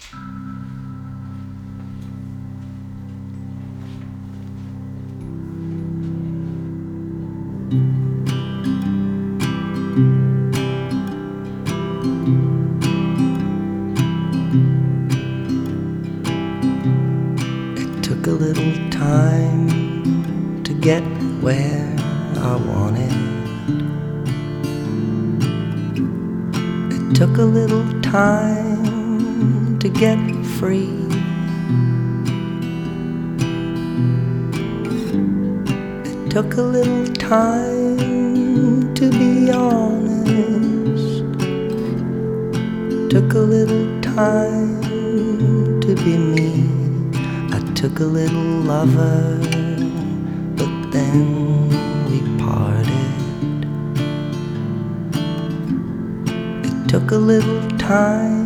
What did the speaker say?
It took a little time to get where I wanted. It took a little time to get free. It took a little time to be honest. Took a little time to be me. I took a little lover, but then we parted. It took a little time